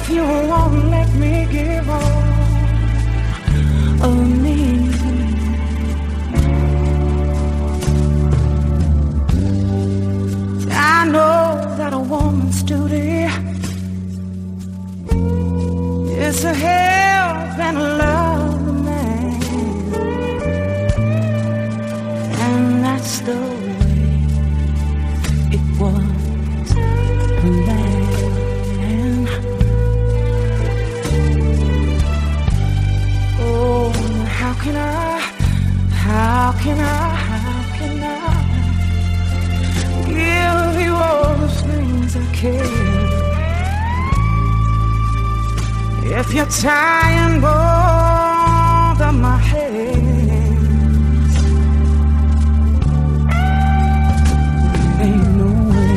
you won't let me give all of me. I know that a woman's duty is to help and love the man, and that's the way it was planned. Oh, how can I give you all the things I care if you're tying both of my hands? Ain't no way.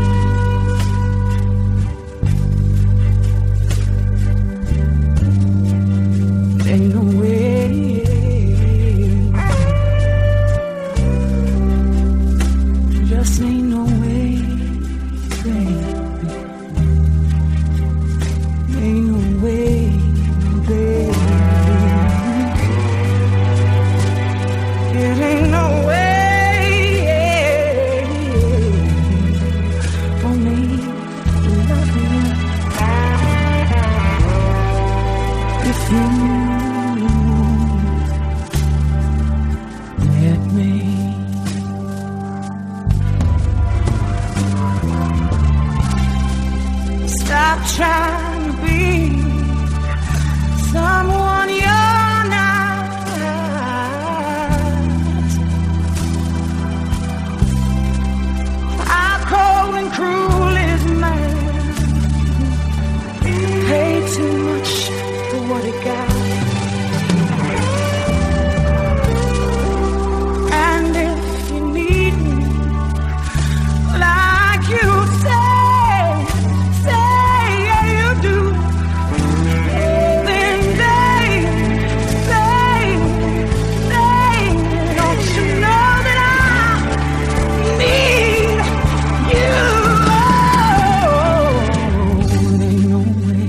Ain't no way. Just ain't no way, baby. Ain't no way, baby. It ain't no way for me to love you if you let me. Stop trying to be someone you're not. How cold and cruel is man? Pay too much for what he got. And if you need me like you say you do, then don't you know that I need you? Oh, it ain't no way.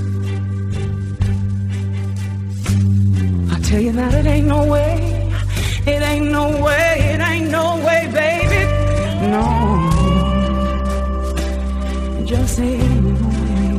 I tell you that it ain't no way. It ain't no way. It ain't no way, baby. No, just ain't no way.